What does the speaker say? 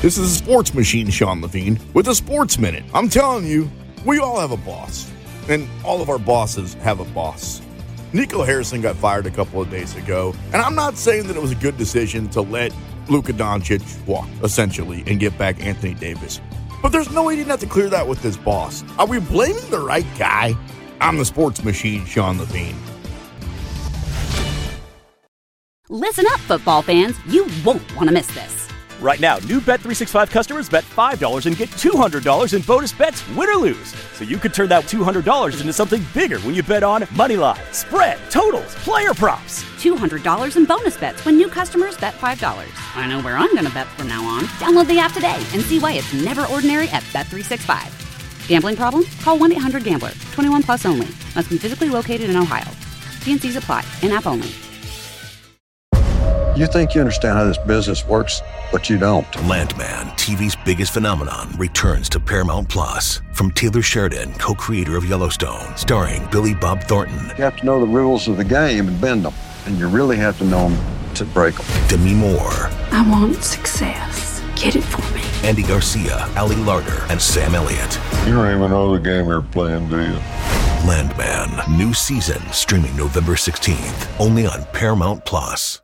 This is the Sports Machine, Sean Levine, with a Sports Minute. I'm telling you, we all have a boss, and all of our bosses have a boss. Nico Harrison got fired a couple of days ago, and I'm not saying that it was a good decision to let Luka Doncic walk, essentially, and get back Anthony Davis. But there's no way he didn't have to clear that with his boss. Are we blaming the right guy? I'm the Sports Machine, Sean Levine. Listen up, football fans. You won't want to miss this. Right now, new Bet365 customers bet $5 and get $200 in bonus bets, win or lose. So you could turn that $200 into something bigger when you bet on money line, spread, totals, player props. $200 in bonus bets when new customers bet $5. I know where I'm going to bet from now on. Download the app today and see why it's never ordinary at Bet365. Gambling problem? Call 1-800-GAMBLER. 21 plus only. Must be physically located in Ohio. T&Cs apply. In-app only. You think you understand how this business works, but you don't. Landman, TV's biggest phenomenon, returns to Paramount Plus. From Taylor Sheridan, co-creator of Yellowstone, starring Billy Bob Thornton. You have to know the rules of the game and bend them. And you really have to know them to break them. Demi Moore. I want success. Get it for me. Andy Garcia, Ali Larter, and Sam Elliott. You don't even know the game you're playing, do you? Landman, new season, streaming November 16th, only on Paramount Plus.